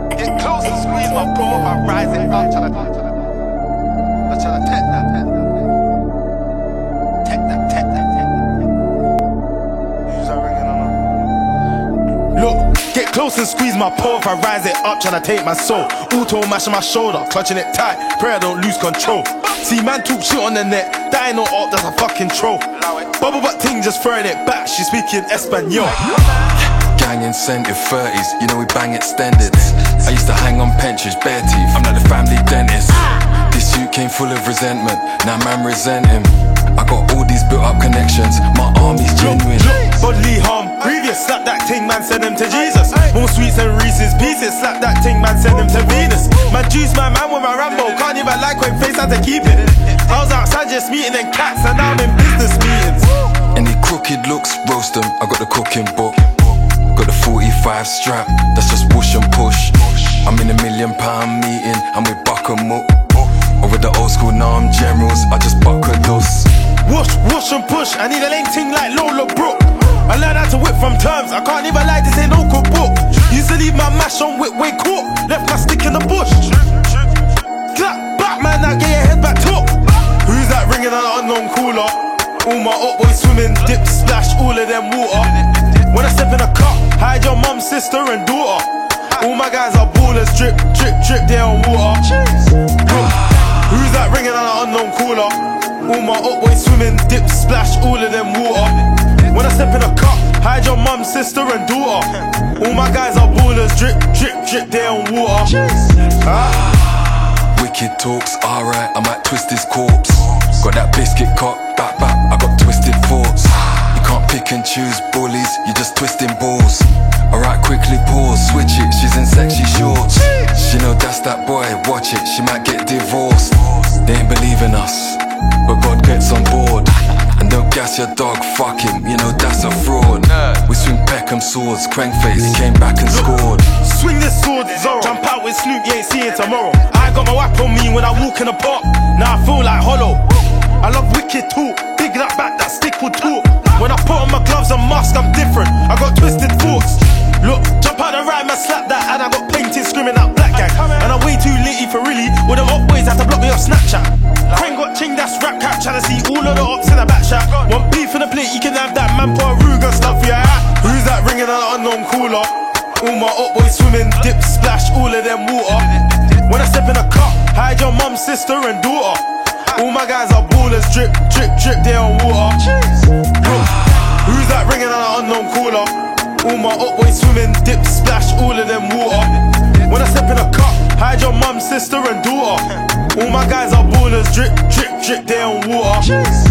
Get close and squeeze my bro, I rise it up. Tryna take that. Look, get close and squeeze my pole. If I rise it up, tryna take my soul. Auto mash on my shoulder, clutching it tight. Pray I don't lose control. See man talk shit on the net, that ain't no up, that's a fucking troll. Bubble butt ting just throwing it back, she speaking Espanol. Gang incentive 30s, you know we bang extended. I used to hang on pensions, bare teeth, I'm like the family dentist. This suit came full of resentment, now man resent him. I got all these built up connections, my army's genuine. Bodily harm, previous, slap that ting, man send him to Jesus. More sweets and Reese's Pieces, slap that ting, man send him to Venus. Man juice my man with my Rambo, can't even like when face had to keep it. I was outside just meeting them cats and now I'm in business meetings. Any crooked looks, roast them, I got the cooking book. Got the 45 strap, that's just push and push. I'm in £1 million meeting, I'm with Buck and Mook. Or with the old school, now I'm generals, I just buck a dos. Wash and push, I need a lame ting like Lola Brooke. I learned how to whip from terms, I can't even lie, this ain't no good book. Used to leave my mash on whip way caught, left my stick in the bush. Clap back man, now get your head back talk. Who's that ringing on an unknown caller? All my up boys swimming, dip, splash, all of them water. When I step in a cup, hide your mum, sister and daughter. All my guys are ballers, drip, drip, drip, they on water. Who's that ringing on an unknown caller? All my up boys swimming, dip, splash, all of them water. When I step in a cup, hide your mum, sister and daughter. All my guys are ballers, drip, drip, drip, they on water. Wicked talks, alright, I might twist his corpse. Got that biscuit cock, back, I got twisted thoughts. You can't pick and choose bullies, you just twisting balls. Alright, quickly pause, switch it, she's in sexy shorts. She know that's that boy, watch it, she might get divorced. They ain't believing us, but God gets on board. And don't gas your dog, fuck him, you know that's a fraud. We swing Peckham swords, Crankface came back and scored. Swing this sword, Zorro. Jump out with Snoop, you ain't seeing tomorrow. I got my whap on me when I walk in the park. Now I feel like hollow. I love wicked talk, big that back, that stick will talk. When I put on my gloves and mask, I'm different, I got twisted thoughts. Look, jump out the ride, man, slap that. And I got painted screaming out black gang. And I'm way too litty for really. Well, them up boys had to block me off Snapchat. Crane got ching, that's rap cap. Tryna see all of the ops in the back shot. Want beef in the plate, you can have that. Man put a Ruger stuff, yeah. Who's that ringing on an unknown caller? All my up boys swimming, dip, splash, all of them water. When I step in a cup, hide your mum, sister and daughter. All my guys are ballers, drip, drip, drip, they on water. Who's that ringing on an unknown caller? All my up boys swimming, dip, splash, all of them water. When I step in a cup, hide your mum, sister and daughter. All my guys are ballers, drip, drip, drip, they on water.